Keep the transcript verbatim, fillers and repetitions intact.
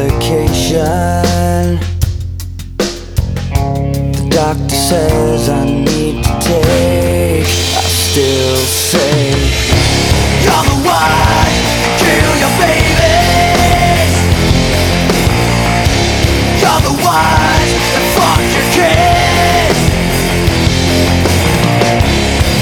medication the doctor says I need to take, I still say